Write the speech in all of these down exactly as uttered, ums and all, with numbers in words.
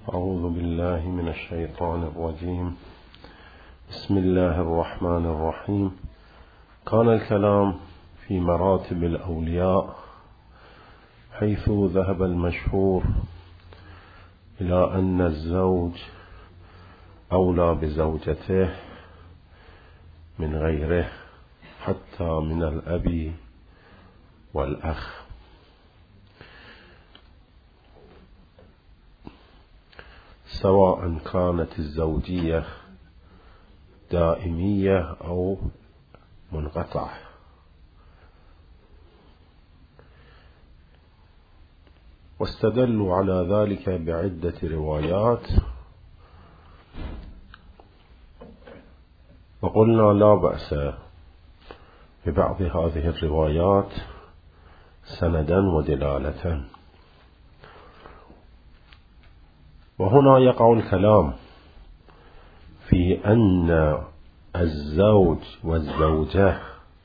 أعوذ بالله من الشيطان الرجيم. بسم الله الرحمن الرحيم. كان الكلام في مراتب الأولياء، حيث ذهب المشهور إلى أن الزوج أولى بزوجته من غيره، حتى من الأب والأخ، سواء كانت الزوجية دائمية أو منقطعة. واستدلوا على ذلك بعدة روايات، وقلنا لا بأس ببعض هذه الروايات سندا ودلالة. وهنا يقع الكلام في أن الزوج والزوجة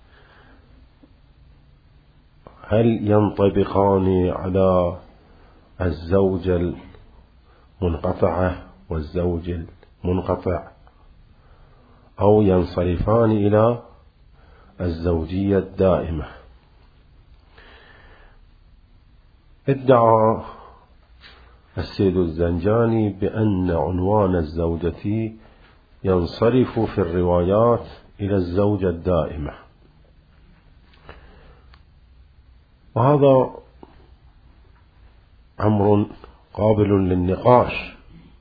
هل ينطبقان على الزوجة المنقطعة والزوج المنقطع، أو ينصرفان إلى الزوجية الدائمة. ادعى السيد الزنجاني بأن عنوان الزوجة ينصرف في الروايات إلى الزوجة الدائمة، وهذا أمر قابل للنقاش،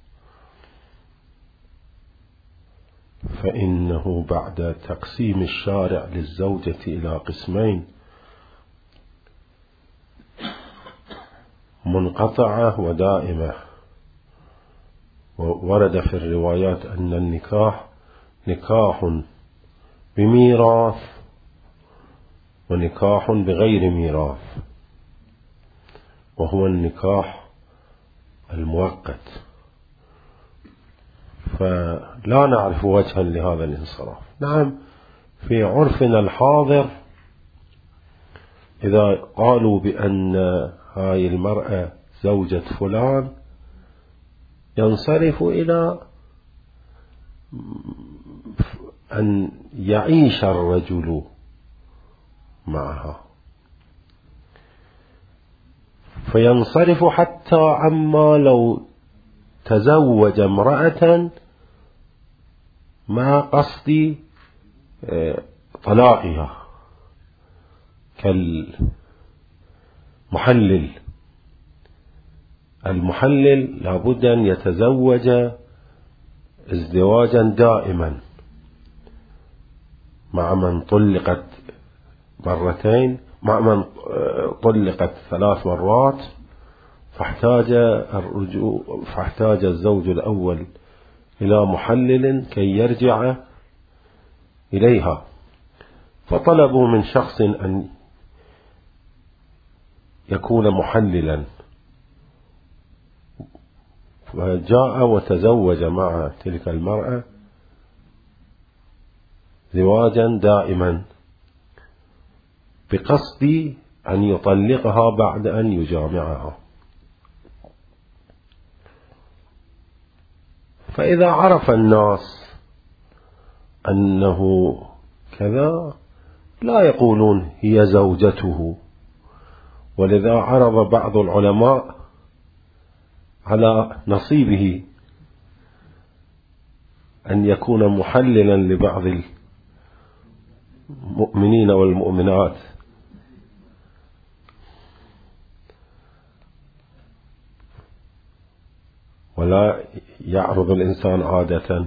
فإنه بعد تقسيم الشارع للزوجة إلى قسمين، منقطعة ودائمة، وورد في الروايات أن النكاح نكاح بميراث ونكاح بغير ميراث، وهو النكاح المؤقت. فلا نعرف وجها لهذا الانصراف. نعم، في عرفنا الحاضر إذا قالوا بأن هاي المرأة زوجة فلان، ينصرف إلى أن يعيش الرجل معها، فينصرف حتى عما لو تزوج امرأة مع قصد طلاقها، كالمحلل. المحلل لابد أن يتزوج ازدواجا دائما مع من طلقت مرتين، مع من طلقت ثلاث مرات، فاحتاج الرجوع فاحتاج الزوج الأول إلى محلل كي يرجع إليها، فطلبوا من شخص أن يكون محللا، فجاء وتزوج مع تلك المرأة زواجا دائما بقصد أن يطلقها بعد أن يجامعها. فإذا عرف الناس أنه كذا لا يقولون هي زوجته، ولذا عرض بعض العلماء على نصيبه أن يكون محللا لبعض المؤمنين والمؤمنات، ولا يعرض الإنسان عادة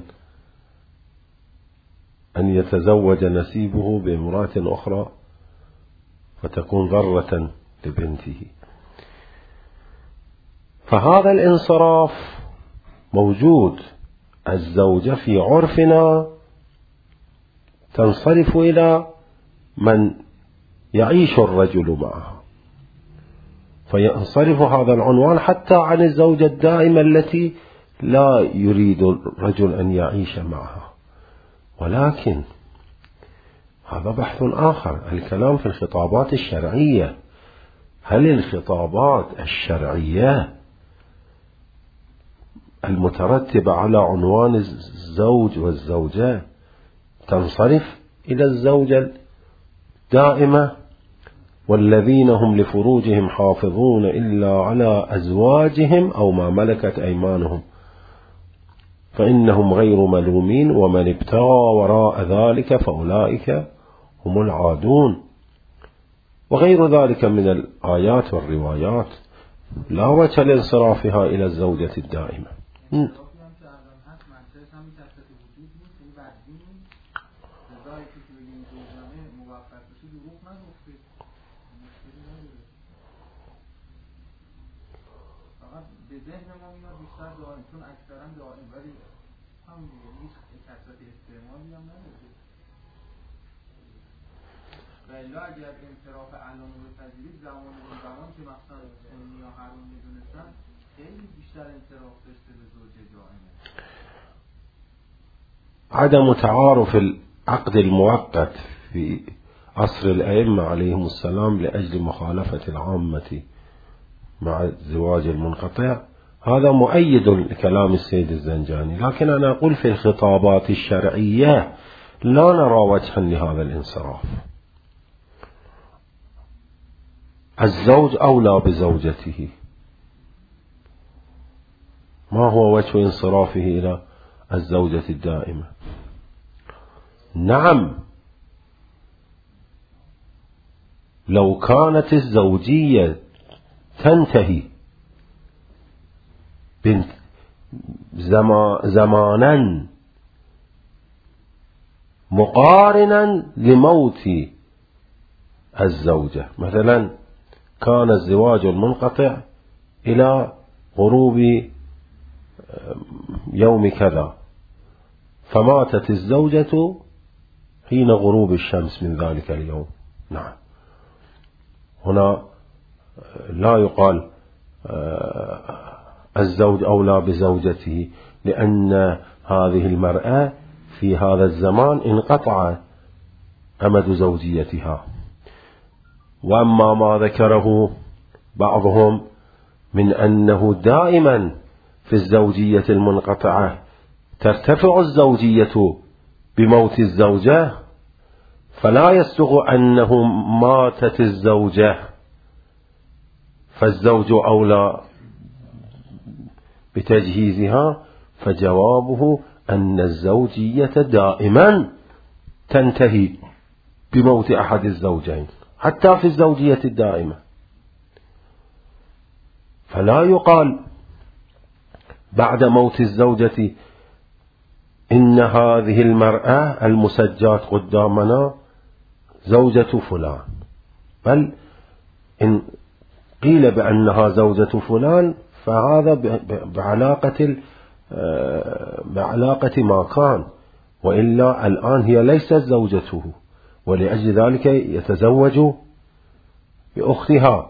أن يتزوج نسيبه بامرأة أخرى فتكون ضرة لبنته. فهذا الانصراف موجود. الزوجة في عرفنا تنصرف إلى من يعيش الرجل معها، فينصرف هذا العنوان حتى عن الزوجة الدائمة التي لا يريد الرجل أن يعيش معها. ولكن هذا بحث آخر، الكلام في الخطابات الشرعية. هل الخطابات الشرعية المترتبة على عنوان الزوج والزوجة تنصرف إلى الزوجة الدائمة: والذين هم لفروجهم حافظون إلا على أزواجهم أو ما ملكت أيمانهم فإنهم غير ملومين ومن ابتغى وراء ذلك فأولئك هم العادون، وغير ذلك من الآيات والروايات لا وجه لانصرافها إلى الزوجة الدائمة. اگر انصراف علامه رو بپذیرید زمان اون زمان که مثلا سنی یا حرام میدونستن خیلی بیشتر انصراف داشته به زوج دائمه. عدم تعارف العقد المؤقت في عصر الأئمة عليهم السلام لأجل مخالفة العامة مع الزواج المنقطع هذا مؤيد لكلام السيد الزنجاني، لكن أنا أقول في الخطابات الشرعية لا نرى وجها لهذا الانصراف. الزوج أولى بزوجته، ما هو وجه انصرافه إلى الزوجة الدائمة؟ نعم، لو كانت الزوجية تنتهي زمانا مقارنا لموت الزوجة، مثلا كان الزواج المنقطع إلى غروب يوم كذا فماتت الزوجة حين غروب الشمس من ذلك اليوم، نعم، هنا لا يقال الزوج أولى بزوجته، لأن هذه المرأة في هذا الزمان انقطع أمد زوجيتها. وأما ما ذكره بعضهم من أنه دائما في الزوجية المنقطعة ترتفع الزوجية بموت الزوجة، فلا يسوغ أنه ماتت الزوجة فالزوج أولى بتجهيزها، فجوابه أن الزوجية دائما تنتهي بموت أحد الزوجين حتى في الزوجية الدائمة، فلا يقال بعد موت الزوجة إن هذه المرأة المسجات قدامنا زوجة فلان، بل إن قيل بأنها زوجة فلان فهذا بعلاقة بعلاقة ما كان، وإلا الآن هي ليست زوجته، ولأجل ذلك يتزوج بأختها.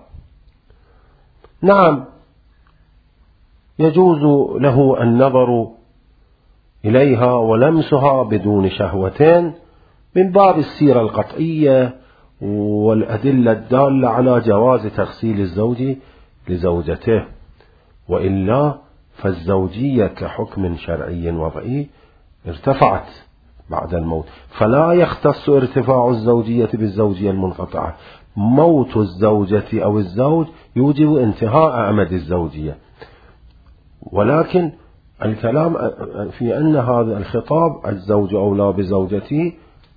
نعم، يجوز له النظر إليها ولمسها بدون شهوتين من باب السيرة القطعية والأدلة الدالة على جواز تغسيل الزوج لزوجته، وإلا فالزوجية كحكم شرعي وضعي ارتفعت بعد الموت، فلا يختص ارتفاع الزوجية بالزوجية المنقطعة. موت الزوجة أو الزوج يوجب انتهاء أمد الزوجية، ولكن الكلام في أن هذا الخطاب الزوج أولى بزوجته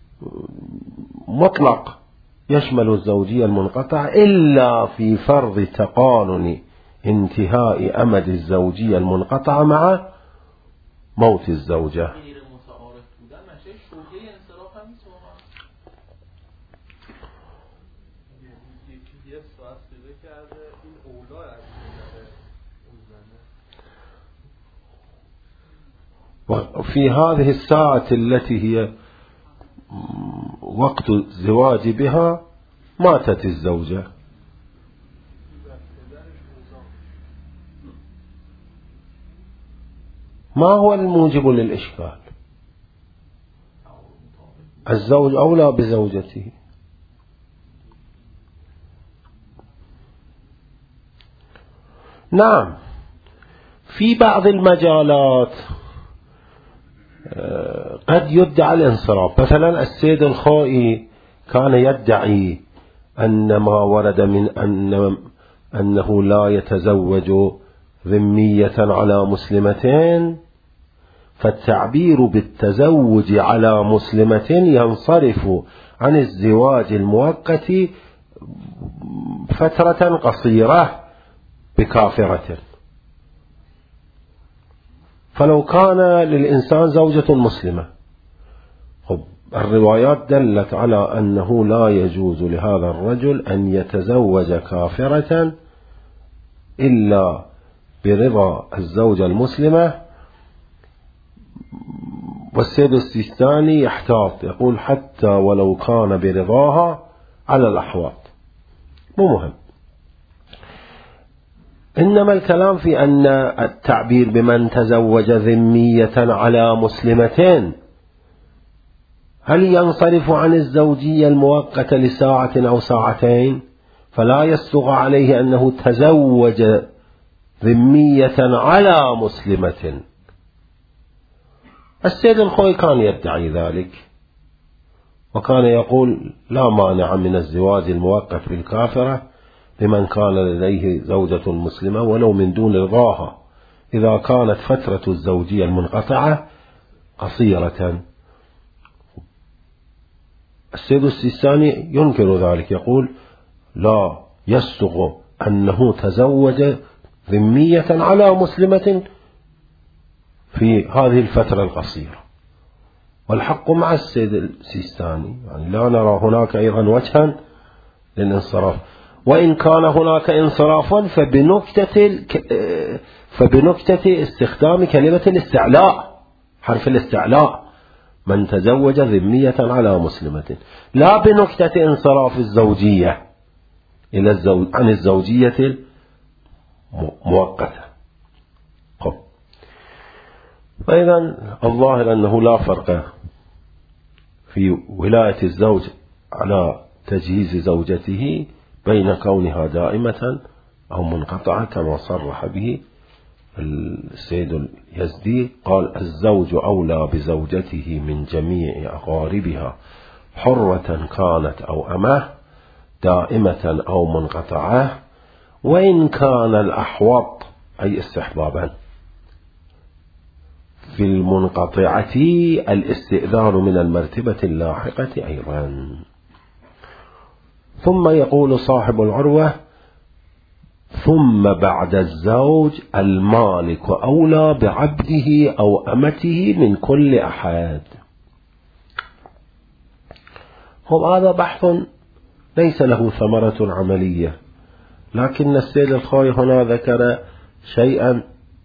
مطلق يشمل الزوجية المنقطعة إلا في فرض تقارن انتهاء أمد الزوجية المنقطعة مع موت الزوجة. وفي هذه الساعة التي هي وقت الزواج بها ماتت الزوجة، ما هو الموجب للإشكال؟ الزوج أولى بزوجته. نعم، في بعض المجالات قد يدعى الانصراف. مثلا السيد الخوئي كان يدعي أن ما ورد من أن أنه لا يتزوج ذمية على مسلمتين، فالتعبير بالتزوج على مسلمة ينصرف عن الزواج المؤقت فترة قصيرة بكافرة. فلو كان للإنسان زوجة مسلمة، الروايات دلت على أنه لا يجوز لهذا الرجل أن يتزوج كافرة إلا برضا الزوجة المسلمة. والسيد السيستاني يحتاط يقول حتى ولو كان برضاها على الأحوال، مو مهم. إنما الكلام في أن التعبير بمن تزوج ذمية على مسلمتين هل ينصرف عن الزوجية المؤقتة لساعة أو ساعتين، فلا يسوغ عليه أنه تزوج ذمية على مسلمة. السيد الخوئي كان يدعي ذلك، وكان يقول لا مانع من الزواج المؤقت بالكافرة لمن كان لديه زوجة مسلمة ولو من دون رضاها، إذا كانت فترة الزوجية المنقطعة قصيرة. السيد السيستاني ينكر ذلك، يقول لا يسوغ أنه تزوج ذمية على مسلمة في هذه الفترة القصيرة. والحق مع السيد السيستاني، يعني لا نرى هناك أيضا وجها للانصراف، وإن كان هناك انصرافا فبنكتة فبنكتة استخدام كلمة الاستعلاء، حرف الاستعلاء، من تزوج ذمية على مسلمة، لا بنكتة انصراف الزوجية إلى الزوج عن الزوجية المؤقتة. فإذا الظاهر أنه لا فرق في ولاية الزوج على تجهيز زوجته بين كونها دائمة أو منقطعة، كما صرح به السيد اليزدي، قال الزوج أولى بزوجته من جميع أقاربها حرة كانت أو أمه، دائمة أو منقطعة، وإن كان الأحوط أي استحبابا في المنقطعة الاستئذان من المرتبة اللاحقة أيضا. ثم يقول صاحب العروة ثم بعد الزوج المالك أولى بعبده أو أمته من كل أحد. هذا بحث ليس له ثمرة عملية، لكن السيد الخوئي هنا ذكر شيئا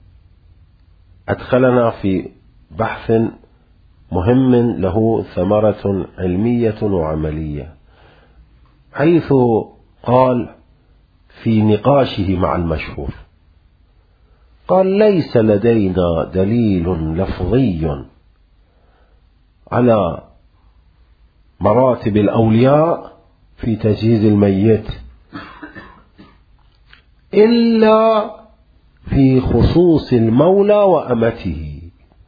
أدخلنا في بحث مهم له ثمرة علمية وعملية، حيث قال في نقاشه مع المشهور، قال ليس لدينا دليل لفظي على مراتب الأولياء في تجهيز الميت إلا في خصوص المولى وأمته.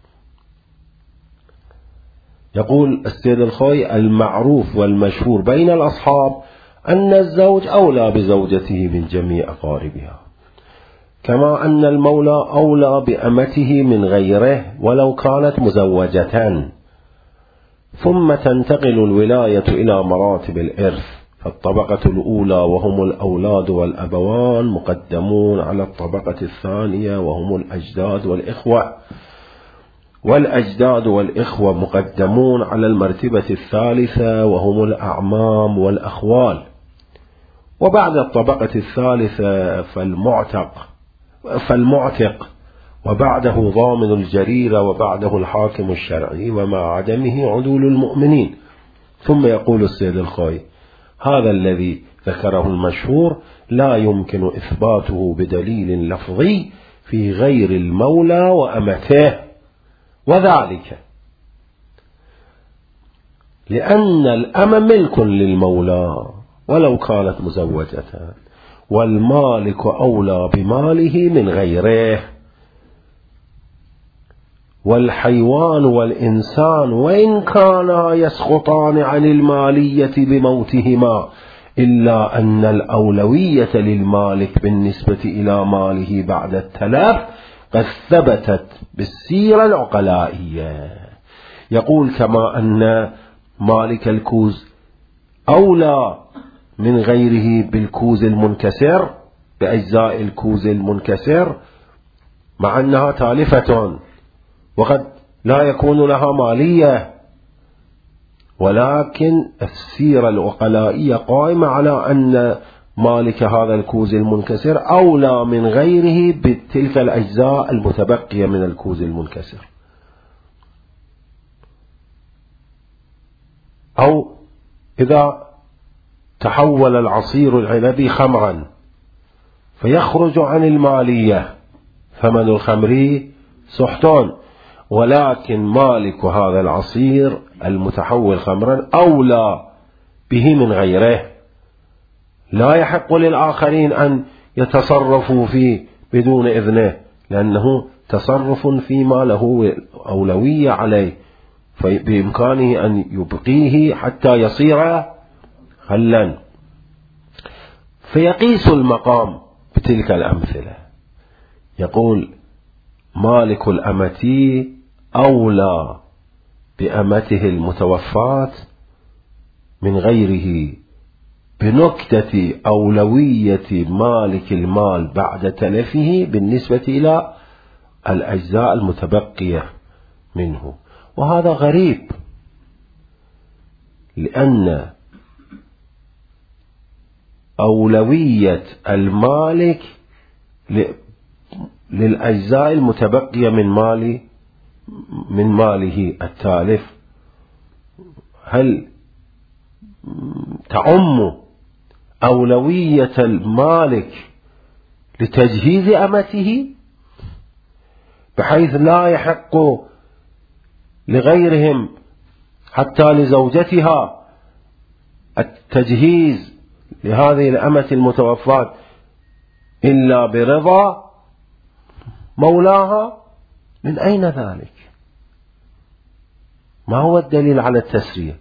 يقول السيد الخوئي المعروف والمشهور بين الأصحاب أن الزوج أولى بزوجته من جميع أقاربها، كما أن المولى أولى بأمته من غيره ولو كانت مزوجة. ثم تنتقل الولاية إلى مراتب الإرث، فالطبقة الأولى وهم الأولاد والأبوان مقدمون على الطبقة الثانية وهم الأجداد والإخوة، والأجداد والإخوة مقدمون على المرتبة الثالثة وهم الأعمام والأخوال. وبعد الطبقة الثالثة فالمعتق فالمعتق وبعده ضامن الجريرة وبعده الحاكم الشرعي ومع عدمه عدول المؤمنين. ثم يقول السيد الخوئي هذا الذي ذكره المشهور لا يمكن إثباته بدليل لفظي في غير المولى وأمته، وذلك لأن الأم ملك للمولى ولو كانت مزوجة، والمالك أولى بماله من غيره. والحيوان والإنسان وإن كانا يسقطان عن المالية بموتهما، إلا أن الأولوية للمالك بالنسبة إلى ماله بعد التلف قد ثبتت بالسيرة العقلائية. يقول كما أن مالك الكوز أولى من غيره بالكوز المنكسر، بأجزاء الكوز المنكسر، مع أنها تالفة وقد لا يكون لها مالية، ولكن السيرة العقلائية قائمة على أن مالك هذا الكوز المنكسر أولى من غيره بتلك الأجزاء المتبقية من الكوز المنكسر. أو إذا تحول العصير العنبي خمرا فيخرج عن المالية، ثمن الخمر سحتان، ولكن مالك هذا العصير المتحول خمرا أولى به من غيره، لا يحق للآخرين أن يتصرفوا فيه بدون إذنه، لأنه تصرف فيما له أولوية عليه، فبإمكانه أن يبقيه حتى يصير خلا. فيقيس المقام بتلك الأمثلة، يقول مالك الأمة أولى بأمته المتوفاة من غيره بنكتة أولوية مالك المال بعد تلفه بالنسبة إلى الأجزاء المتبقية منه. وهذا غريب، لأن أولوية المالك للأجزاء المتبقية من مال من ماله التالف هل تعم أولوية المالك لتجهيز أمته بحيث لا يحق لغيرهم حتى لزوجتها التجهيز لهذه الأمة المتوفاة إلا برضا مولاها؟ من أين ذلك؟ ما هو الدليل على التسرية؟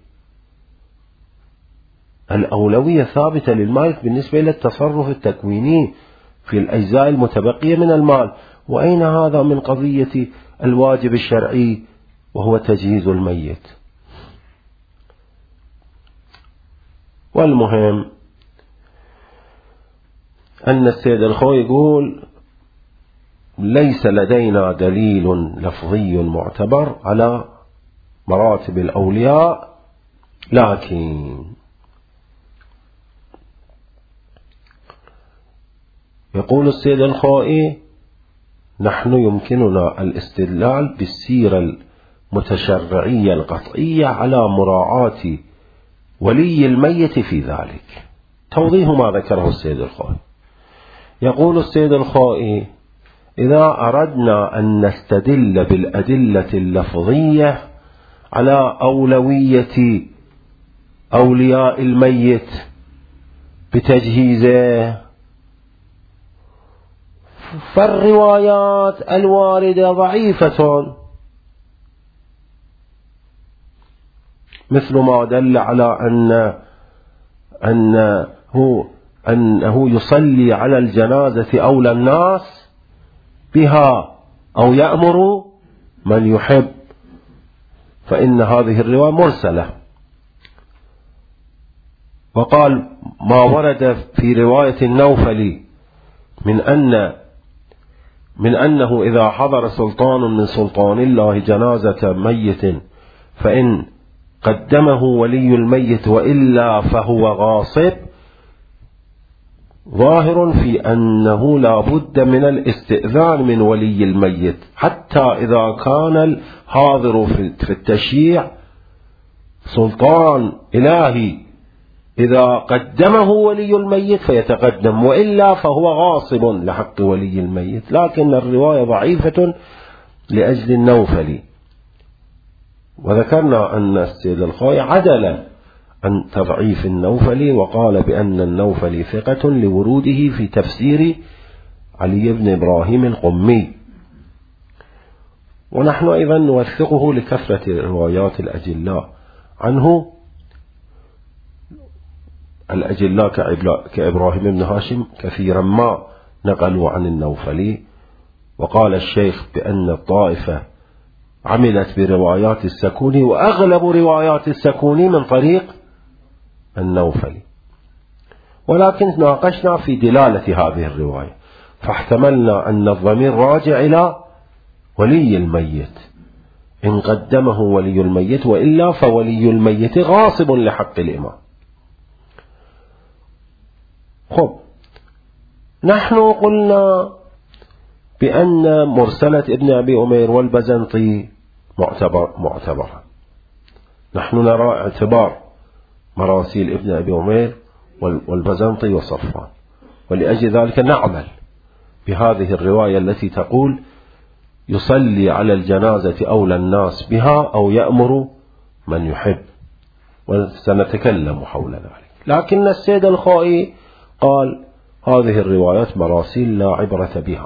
الأولوية ثابتة للمالك بالنسبة إلى التصرف التكويني في الأجزاء المتبقية من المال. وأين هذا من قضية الواجب الشرعي وهو تجهيز الميت؟ والمهم أن السيد الخوي يقول ليس لدينا دليل لفظي معتبر على مراتب الأولياء، لكن يقول السيد الخوئي نحن يمكننا الاستدلال بالسيرة المتشرعية القطعية على مراعاة ولي الميت في ذلك. توضيح ما ذكره السيد الخوئي، يقول السيد الخوئي إذا أردنا أن نستدل بالأدلة اللفظية على أولوية أولياء الميت بتجهيزه فالروايات الواردة ضعيفة، مثل ما دل على أن أنه أنه يصلي على الجنازة أولى الناس بها أو يأمر من يحب، فإن هذه الرواية مرسلة. وقال ما ورد في رواية النوفلي من أن من أنه إذا حضر سلطان من سلطان الله جنازة ميت فإن قدمه ولي الميت وإلا فهو غاصب، ظاهر في أنه لا بد من الاستئذان من ولي الميت، حتى إذا كان الحاضر في التشييع سلطان إلهي إذا قدمه ولي الميت فيتقدم، وإلا فهو غاصب لحق ولي الميت. لكن الرواية ضعيفة لأجل النوفلي، وذكرنا أن السيد الخوئي عدل عن تضعيف النوفلي وقال بأن النوفلي ثقة لوروده في تفسير علي بن إبراهيم القمي. ونحن أيضا نوثقه لكثرة روايات الأجلاء عنه، الأجلاء كإبراهيم بن هاشم كثيرا ما نقلوا عن النوفلي. وقال الشيخ بأن الطائفة عملت بروايات السكوني، وأغلب روايات السكوني من طريق النوفلي، ولكن ناقشنا في دلالة هذه الرواية، فاحتملنا أن الضمير راجع إلى ولي الميت إن قدمه ولي الميت، وإلا فولي الميت غاصب لحق الإمام. خب، نحن قلنا بأن مرسلة ابن أبي أمير والبزنطي معتبر معتبرة. نحن نرى اعتبار مراسيل ابن أبي أمير والبزنطي وصفوان، ولأجل ذلك نعمل بهذه الرواية التي تقول يصلي على الجنازة أولى الناس بها أو يأمر من يحب، وسنتكلم حول ذلك. لكن السيد الخوئي قال هذه الروايات مراسيل لا عبرة بها.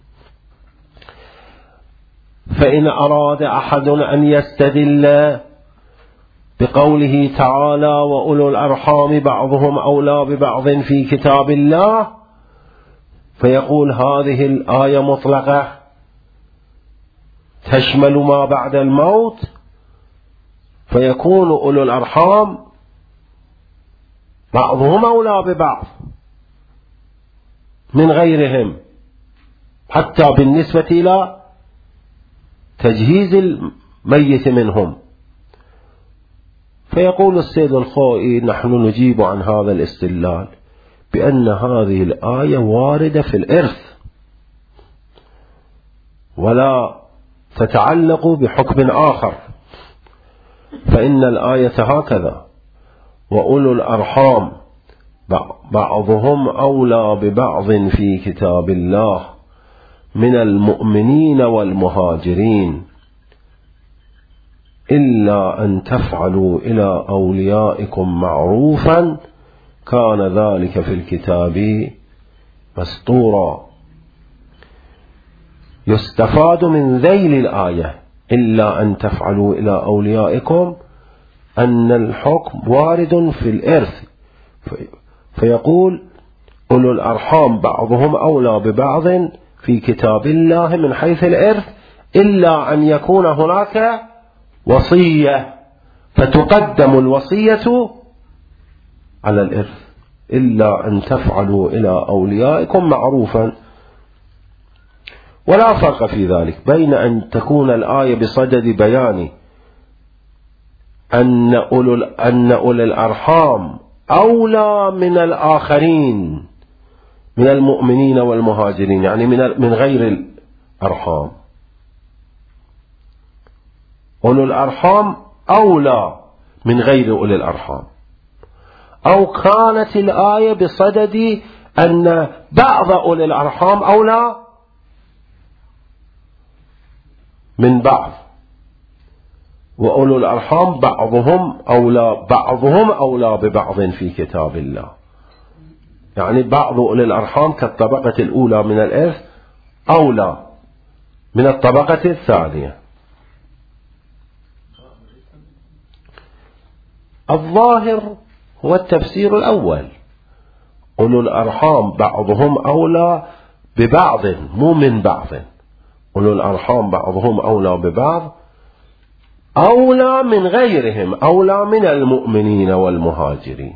فإن أراد أحد أن يستدل بقوله تعالى وأولو الأرحام بعضهم أولى ببعض في كتاب الله، فيقول هذه الآية مطلقة تشمل ما بعد الموت، فيكون أولو الأرحام بعضهم أولى ببعض من غيرهم، حتى بالنسبة إلى تجهيز الميت منهم. فيقول السيد الخوئي نحن نجيب عن هذا الاستدلال بأن هذه الآية واردة في الإرث ولا تتعلق بحكم آخر، فإن الآية هكذا وأولو الأرحام بعضهم أولى ببعض في كتاب الله من المؤمنين والمهاجرين إلا أن تفعلوا إلى أوليائكم معروفا كان ذلك في الكتاب مسطورا. يستفاد من ذيل الآية إلا أن تفعلوا إلى أوليائكم أن الحكم وارد في الإرث، فيقول أولو الأرحام بعضهم أولى ببعض في كتاب الله من حيث الإرث إلا أن يكون هناك وصية، فتقدم الوصية على الإرث. إلا أن تفعلوا إلى أوليائكم معروفا. ولا فرق في ذلك بين أن تكون الآية بصدد بيان أن أولو أن أولي الأرحام أولى من الآخرين من المؤمنين والمهاجرين، يعني من من غير الأرحام. أولو الأرحام أولى من غير أولي الأرحام، أو كانت الآية بصدد أن بعض أولي الأرحام أولى من بعض، وأولو الأرحام بعضهم أولى بعضهم أولى ببعض في كتاب الله، يعني بعض أولي الأرحام كالطبقة الأولى من الإرث أولى من الطبقة الثانية. الظاهر هو التفسير الأول، أولو الأرحام بعضهم أولى ببعض مو من بعض، أولو الأرحام بعضهم أولى ببعض أولى من غيرهم، أولى من المؤمنين والمهاجرين.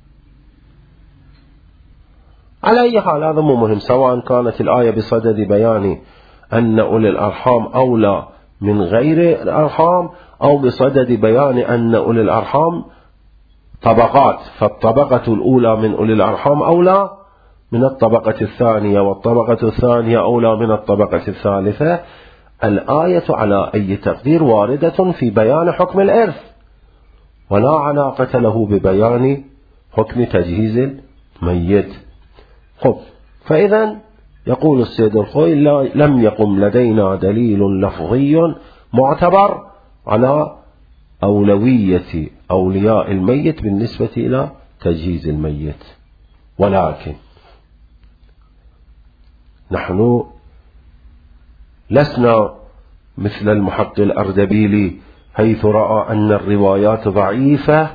على أي حال هذا مو مهم، سواء كانت الآية بصدد بيان أن أولي الأرحام أولى من غير الأرحام أو بصدد بيان أن أولي الأرحام طبقات، فالطبقة الأولى من أولي الأرحام أولى من الطبقة الثانية، والطبقة الثانية أولى من الطبقة الثالثة. الآية على أي تقدير واردة في بيان حكم الإرث ولا علاقة له ببيان حكم تجهيز الميت. خب، فإذا يقول السيد الخوئي لم يقم لدينا دليل لفظي معتبر على أولوية أولياء الميت بالنسبة إلى تجهيز الميت، ولكن نحن لسنا مثل المحق الأردبيلي حيث رأى أن الروايات ضعيفة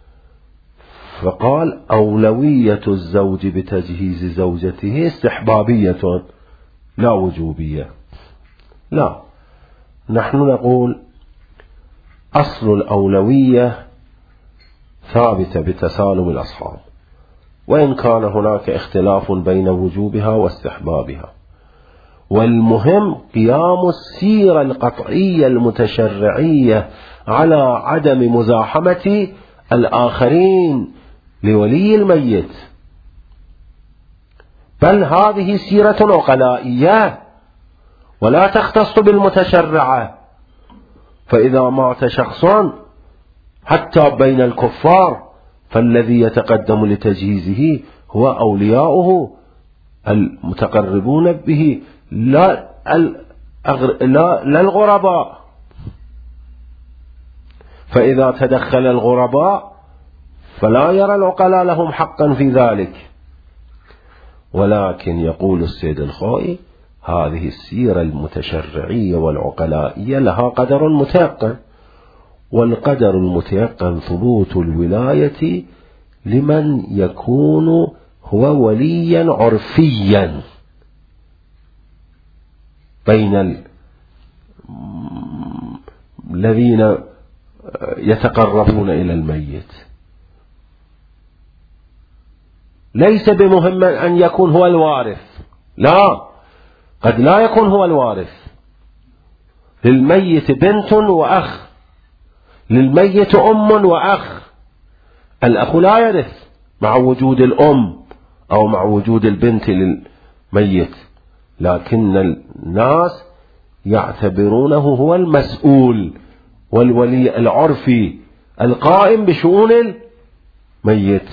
فقال أولوية الزوج بتجهيز زوجته استحبابية لا وجوبية. لا، نحن نقول أصل الأولوية ثابتة بتسالم الأصحاب، وإن كان هناك اختلاف بين وجوبها واستحبابها، والمهم قيام السيرة القطعية المتشرعية على عدم مزاحمة الآخرين لولي الميت، بل هذه سيرة عقلائية ولا تختص بالمتشرعة. فإذا مات شخص حتى بين الكفار فالذي يتقدم لتجهيزه هو أولياؤه المتقربون به لا, لا, لا الغرباء. فإذا تدخل الغرباء فلا يرى العقلاء لهم حقا في ذلك. ولكن يقول السيد الخوئي هذه السيرة المتشرعية والعقلائية لها قدر متيقن، والقدر المتيقن ثبوت الولاية لمن يكون هو وليا عرفيا بين الذين يتقربون إلى الميت. ليس بمهم أن يكون هو الوارث، لا، قد لا يكون هو الوارث. للميت بنت وأخ، للميت أم وأخ. الأخ لا يرث مع وجود الأم أو مع وجود البنت للميت، لكن الناس يعتبرونه هو المسؤول والولي العرفي القائم بشؤون الميت.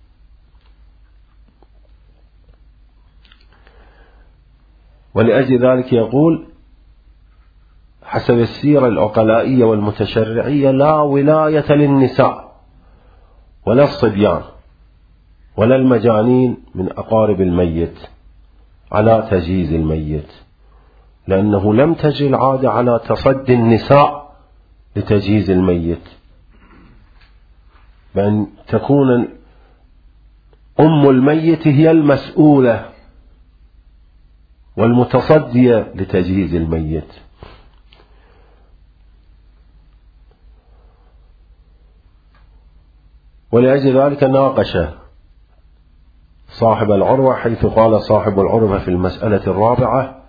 ولأجل ذلك يقول حسب السيرة العقلائية والمتشرعية لا ولاية للنساء ولا الصبيان ولا المجانين من أقارب الميت على تجهيز الميت، لأنه لم تجري العادة على تصدي النساء لتجهيز الميت، بأن تكون أم الميت هي المسؤولة والمتصدية لتجهيز الميت. ولأجل ذلك ناقش صاحب العروة حيث قال صاحب العروة في المسألة الرابعة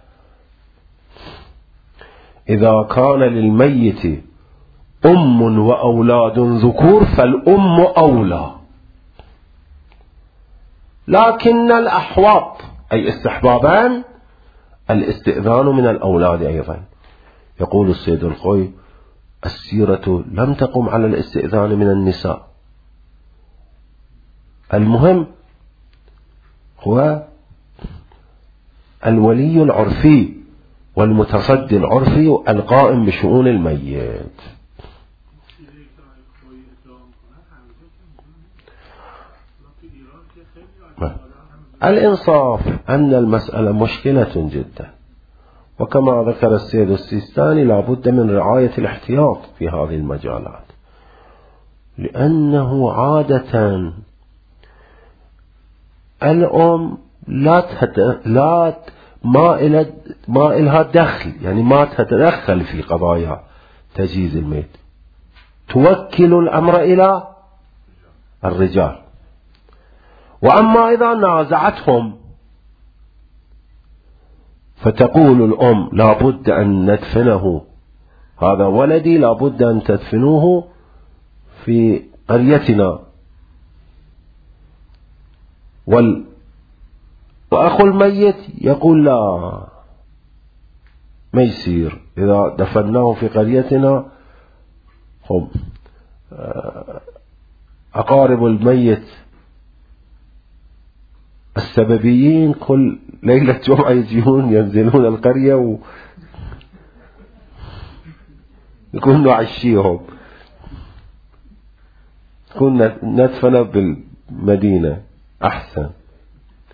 إذا كان للميت أم وأولاد ذكور فالأم أولى، لكن الأحواط أي استحبابان الاستئذان من الأولاد أيضا. يقول السيد الخوئي السيرة لم تقم على الاستئذان من النساء، المهم هو الولي العرفي والمتصدي العرفي القائم بشؤون الميت. الإنصاف أن المسألة مشكلة جدا، وكما ذكر السيد السيستاني لا بد من رعاية الاحتياط في هذه المجالات، لأنه عادة الأم لا تد... لا ما إلى ما إلها دخل، يعني ما تتدخل في قضايا تجهيز الميت، توكل الأمر إلى الرجال. وأما إذا نازعتهم فتقول الأم لا بد أن ندفنه، هذا ولدي لا بد أن تدفنوه في قريتنا، وال وأخو الميت يقول لا ما يصير إذا دفناه في قريتنا هم أقارب الميت السببيين كل ليلة جمعة يجيون ينزلون القرية و يكون نعشيهم، كنا ندفن بالمدينة أحسن.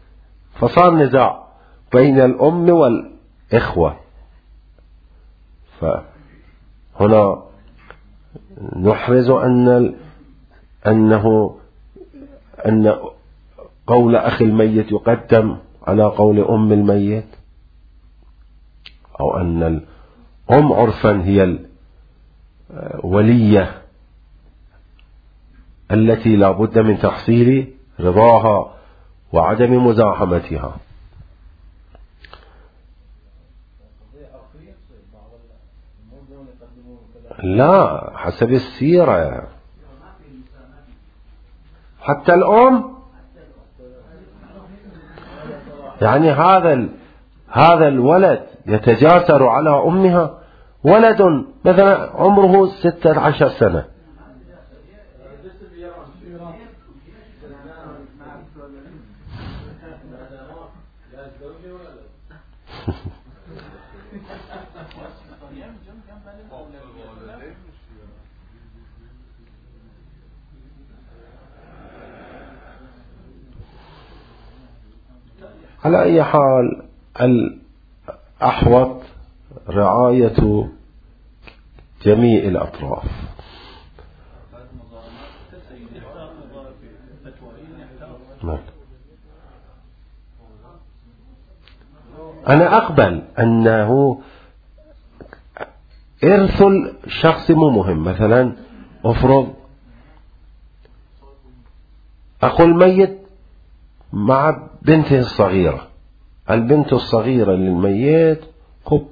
فصار نزاع بين الأم والإخوة، فهنا نحرز أن أنه أن قول أخي الميت يقدم على قول أم الميت، أو أن الأم عرفا هي الولية التي لا بد من تحصيل رضاها وعدم مزاحمتها. لا، حسب السيرة حتى الأم، يعني هذا هذا الولد يتجاسر على أمها، ولد مثلا عمره ستة عشر سنة على أي حال الأحوط رعاية جميع الأطراف. أنا أقبل أنه إرث الشخص مو مهم. مثلا أفرض أخو الميت مع بنته الصغيرة، البنت الصغيرة للميت خب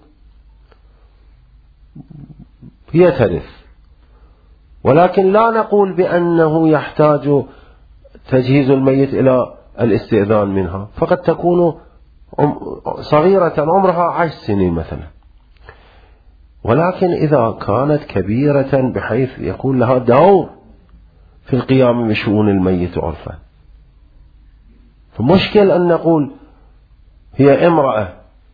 هي ترث، ولكن لا نقول بأنه يحتاج تجهيز الميت إلى الاستئذان منها، فقد تكون صغيرة عمرها عشر سنين مثلا. ولكن إذا كانت كبيرة بحيث يكون لها دور في القيام بشؤون الميت عرفا، فمشكل أن نقول هي امرأة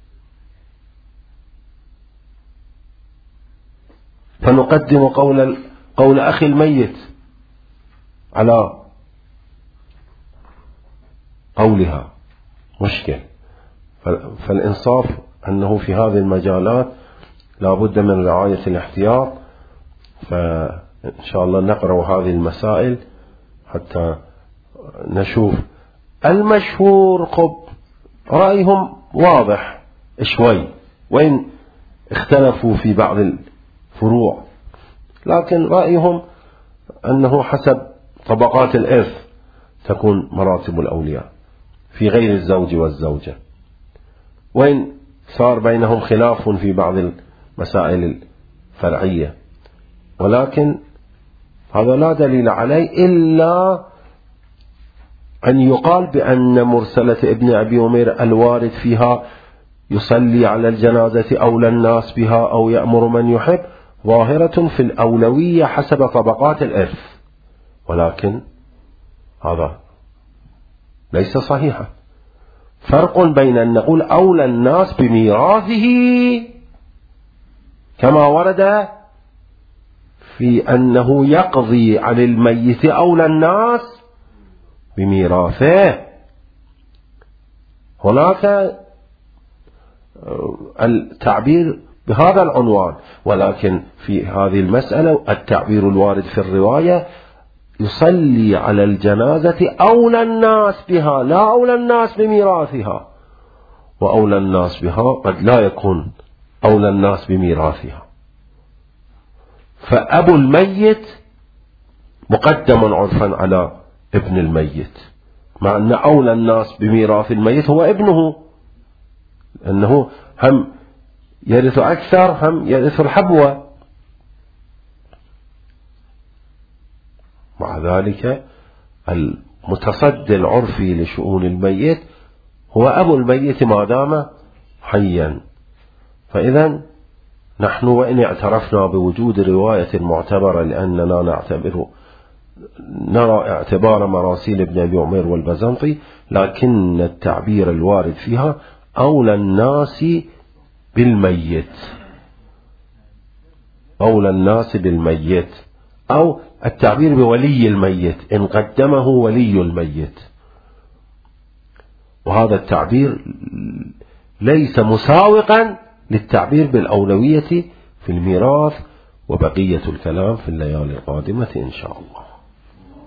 فنقدم قول قول أخي الميت على قولها، مشكل. فالإنصاف أنه في هذه المجالات لا بد من رعاية الاحتياط. فإن شاء الله نقرأ هذه المسائل حتى نشوف. المشهور قب رأيهم واضح شوي، وإن اختلفوا في بعض الفروع، لكن رأيهم أنه حسب طبقات الإرث تكون مراتب الأولياء في غير الزوج والزوجة، وإن صار بينهم خلاف في بعض المسائل الفرعية، ولكن هذا لا دليل عليه إلا أن يقال بأن مرسلة ابن أبي أمير الوارد فيها يصلي على الجنازة أولى الناس بها أو يأمر من يحب ظاهرة في الأولوية حسب طبقات الإرث، ولكن هذا ليس صحيحا. فرق بين أن نقول أولى الناس بميراثه كما ورد في أنه يقضي عن الميت أولى الناس بميراثه، هناك التعبير بهذا العنوان، ولكن في هذه المسألة التعبير الوارد في الرواية يصلي على الجنازة أولى الناس بها، لا أولى الناس بميراثها، وأولى الناس بها قد لا يكون أولى الناس بميراثها. فأبو الميت مقدم عرفا على ابن الميت، مع أن أولى الناس بميراث الميت هو ابنه، أنه هم يرث أكثر هم يرث الحبوة. مع ذلك المتصدي العرفي لشؤون الميت هو أبو الميت ما دام حيا. فإذا نحن وإن اعترفنا بوجود رواية معتبرة لأننا نعتبر نرى اعتبار مراسيل ابن أبي عمير والبزنطي، لكن التعبير الوارد فيها أولى الناس بالميت، أولى الناس بالميت، أو التعبير بولي الميت إن قدمه ولي الميت. وهذا التعبير ليس مساوقا للتعبير بالأولوية في الميراث، وبقية الكلام في الليالي القادمة إن شاء الله.